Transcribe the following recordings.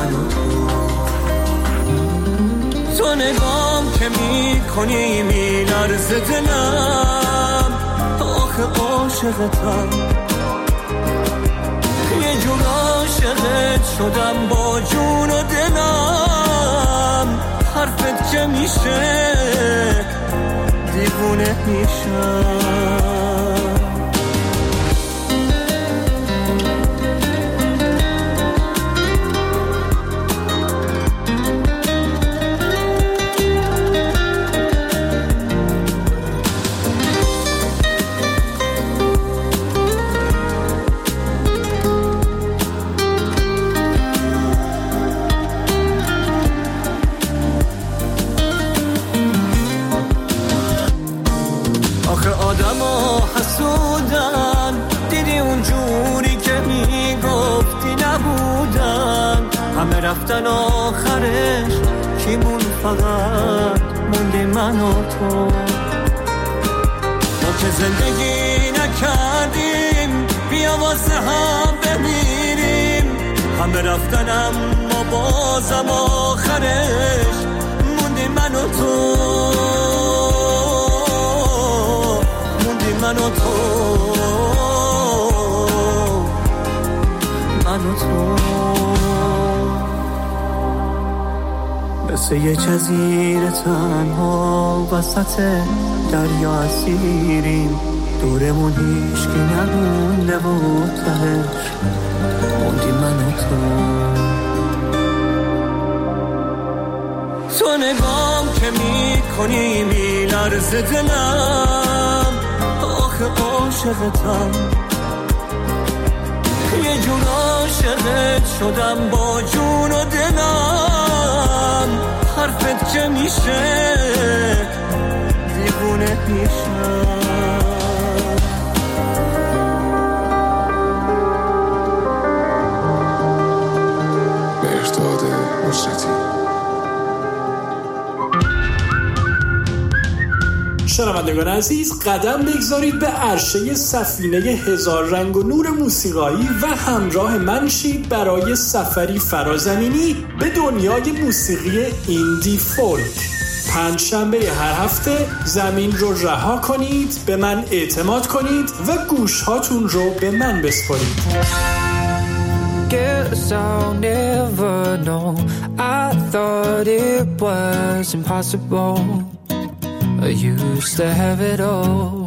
من و تو نگام که میکنی میلرزه دلم آخه عاشقتم یه جور عاشقت شدم با جون و دلم حرفت که میشه دیوونه میشم رفتن آخرش کیمون فقط موندی من و تو ما که زندگی نکردیم بیا واسه هم بمیریم همه رفتن اما بازم آخرش موندی من و تو موندی من و تو من و تو مثل یه جزیره تنها وسط دریا اسیریم دورمون هیچکی نمونده و تهش موندی من و تو نگام که میکنی میلرزه دلم آخه عاشقتم یه جون عاشقت شدم با جون و دلم حرفت که میشه دیوونه میشم مهرداد نصرتی. شنوندگان عزیز قدم بگذارید به عرشه سفینه هزار رنگ و نور موسیقایی و همراه من شید برای سفری فرازمینی به دنیای موسیقی ایندی فولک. پنجشنبه هر هفته زمین رو رها کنید، به من اعتماد کنید و گوش هاتون رو به من بسپارید. Guess I'll never know. I thought it was impossible. I used to have it all.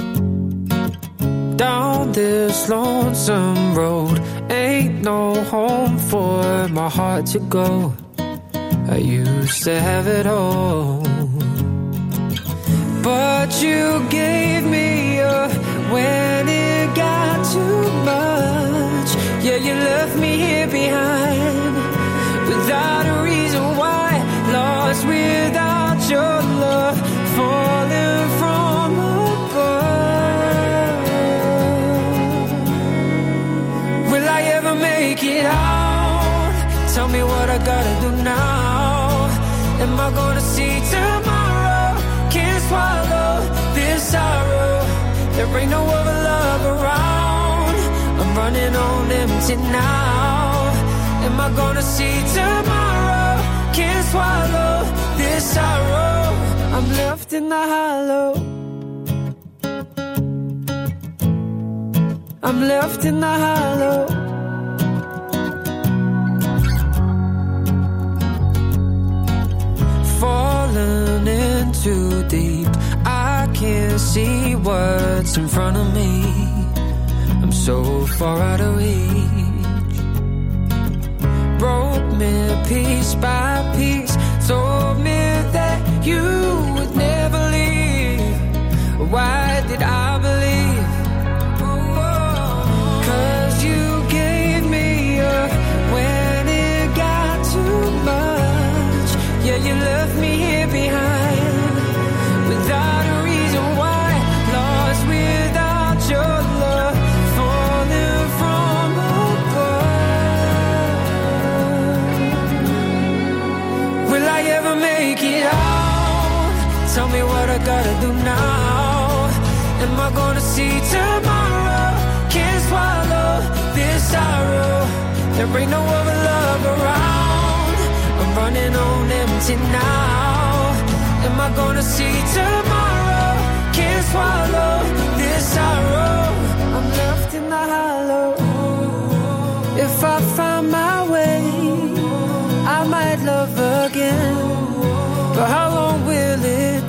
Down this lonesome road, ain't no home for my heart to go. I used to have it all. But you gave me up when it got too much. Yeah, you left me here behind without a reason why. Lost without your love, falling from above. Will I ever make it out? Tell me what I gotta do now. Am I gonna see tomorrow? Can't swallow this sorrow. There ain't no other love around. I'm running on empty now. Am I gonna see tomorrow? Can't swallow this sorrow. I'm left in the hollow. I'm left in the hollow. Falling in too deep, I can't see what's in front of me. I'm so far out of reach. Broke me piece by piece, told me that you would never leave. Why did I believe? 'Cause you gave me up when it got too much. Yeah, you left me here behind without a reason why. Lost without your love, falling from above. Will I ever make it out? Tell me what I gotta do now. Am I gonna see tomorrow? Can't swallow this sorrow. There ain't no other love love around. I'm running on empty now. Am I gonna see tomorrow? Can't swallow this sorrow. I'm left in the hollow. If I find my way, I might love again. But how long will it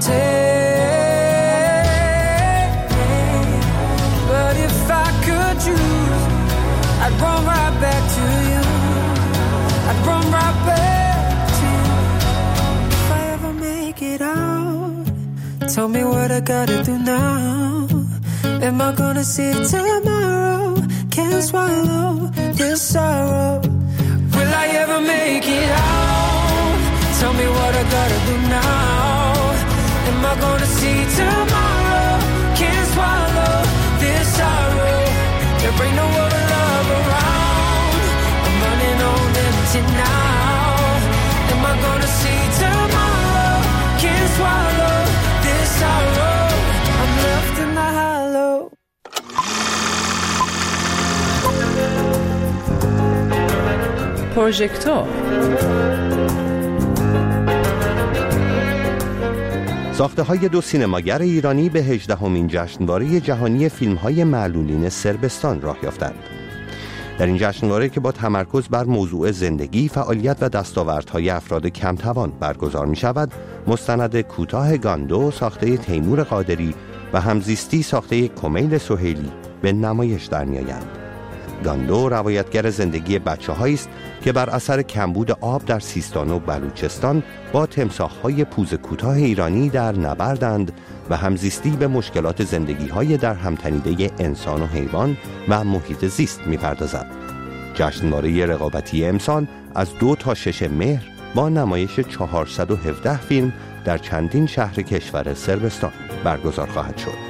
take? But if I could choose, I'd run right back to you. I'd run right back to you. If I ever make it out, tell me what I gotta do now. Am I gonna see tomorrow? Can't swallow this sorrow. Will I ever make it out? Tell me what I gotta do now. Am I gonna see tomorrow? Can't swallow this sorrow. There ain't no other love around. I'm running on empty now. Am I gonna see tomorrow? Can't swallow this sorrow. I'm left in the hollow. پروژکتور. ساخته‌های دو سینماگر ایرانی به 18مین جشنواره جهانی فیلم‌های معلولین صربستان راه یافتند. در این جشنواره که با تمرکز بر موضوع زندگی، فعالیت و دستاوردهای افراد کم‌توان برگزار می‌شود، مستند کوتاه گاندو ساخته تیمور قادری و همزیستی ساخته کمیل سهیلی به نمایش در می‌آیند. گاندو روایتگر زندگی بچه‌هایی است که بر اثر کمبود آب در سیستان و بلوچستان با تمساح‌های پوز کوتاه ایرانی در نبردند و همزیستی به مشکلات زندگی‌های در همتنیده انسان و حیوان و محیط زیست می‌پردازد. جشنواره رقابتی امسال از 2 تا 6 مهر با نمایش 417 فیلم در چندین شهر کشور صربستان برگزار خواهد شد.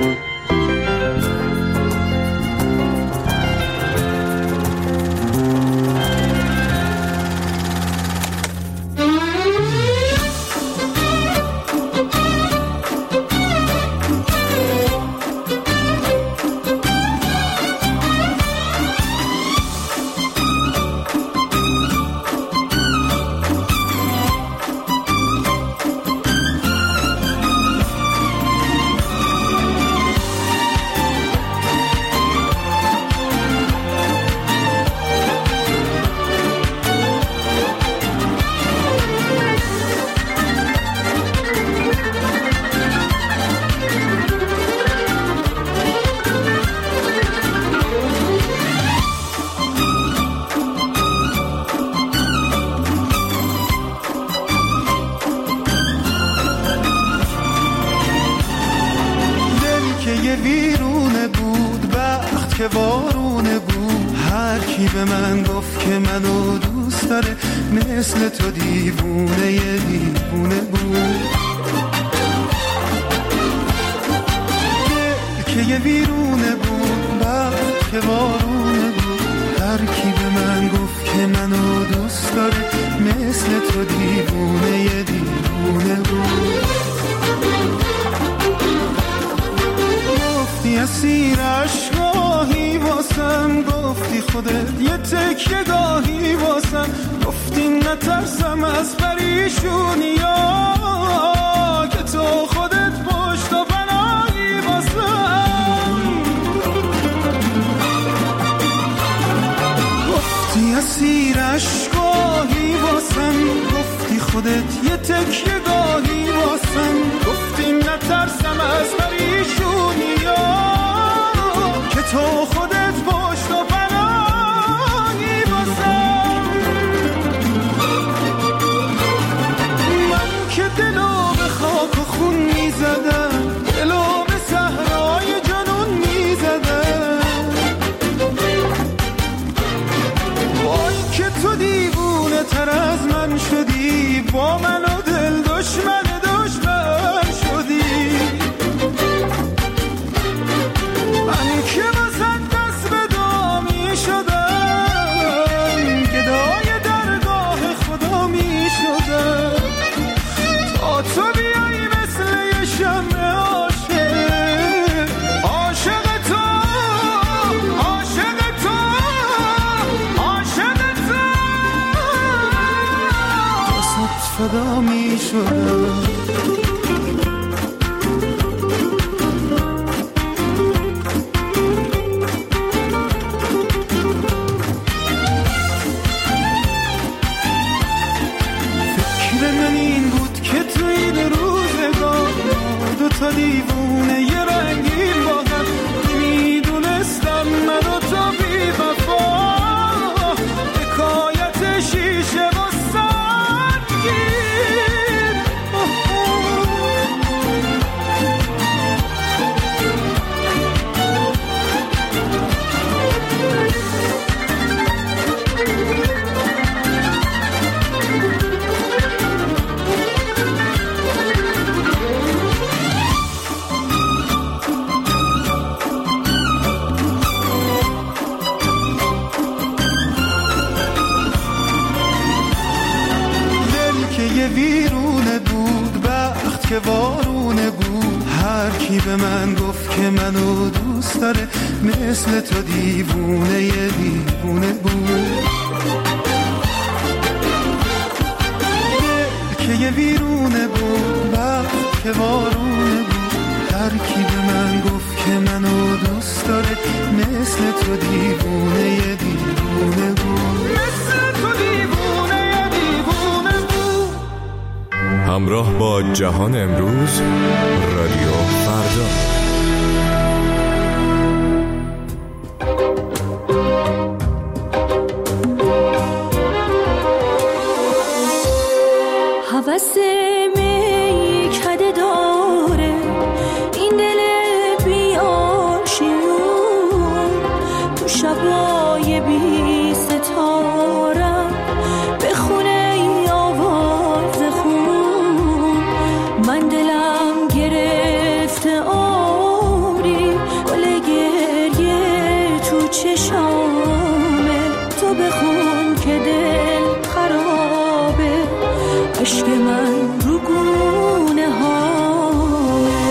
ویرونه بود وقت که بارونه بود، هر کی به من گفت که منو دوست داره مثل تو دیوونه یه دیوونه بود. دل که یه ویرونه بود وقت که بارونه بود، هر کی به من گفت که منو دوست داره مثل تو دیوونه یه دیوونه بود. گفتی اسیر عشقاهی واسم، گفتی خودت یه تکیه گاهی واسم، گفتی نترسم از پریشونی ها که تو خودت پشت و پناهی واسم. گفتی اسیر عشقاهی واسم، گفتی خودت یه تکیه گاهی واسم، گفتی نترسم از پریشونی ها که تو خودت پشت و پناهی واسم. من که دلو به خاک و خون میزدم، دلو به صحرای جنون میزدم، وای که تو دیوونه تر از من شدی، با من و دل دشمن شدی. من که واسه دست به دامی شدم، گدای درگاه خدا می شدم، تا تو بیایی مثل یه شمع عاشق، عاشق تو، عاشق تو، عاشق تو. خدا می شدم. فکر من این بود که تو این روزگار دوتا دیوونه یه رنگین با هم، نمیدونستم من و تو بی وفا حکایت شیشه و سنگین. ویرونه بود بخت که وارونه بود، هر کی به من گفت که منو دوست داره مثل تو دیوونه یه دیوونه بود. دل که یه ویرونه بود بخت که وارونه بود، هر کی به من گفت که منو دوست داره مثل تو دیوونه یه دیوونه بود، مثل تو دیوونه یه دیوونه بود. همراه با جهان امروز، رادیو فردا. هوس می کده داره این دل بی آشیون، تو شبای بی ستارم بخونه ای آواز خون. من دلم گرفته آری گل گریه تو چشامه، تو بخون که دل خرابه، عشق من رو گونه هامه.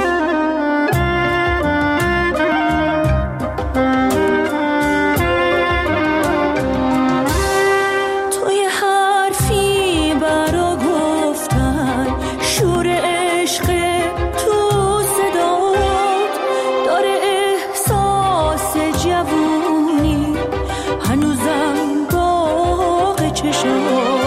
توی حرفی برا گفتن شور عشق تو صدات داره، احساس جوونی هنوزم باغ چشات.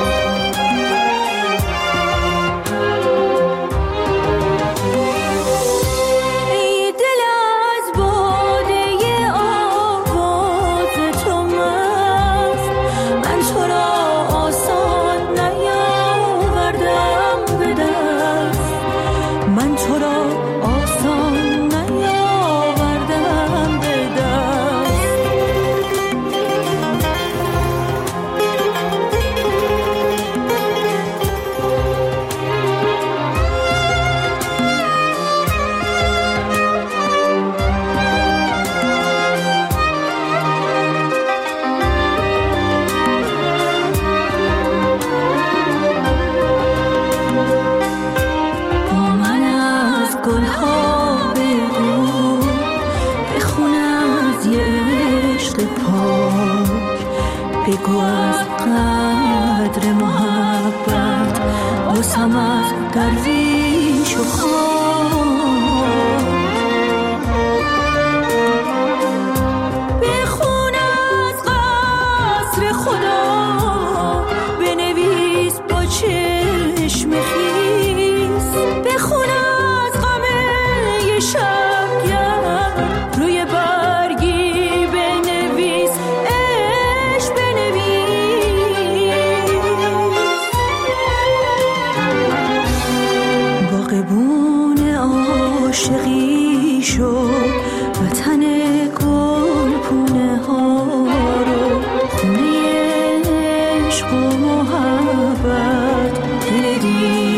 بگو از قدر محبت باسم از درویش و خان، بخون از قصر خدا بنویس با چشم خیس، بخون از غم شبگرد روی برگی بنویس عشق باغبون عاشقی شو، وطن گلپونه ها رو، خونه عشق و محبت دل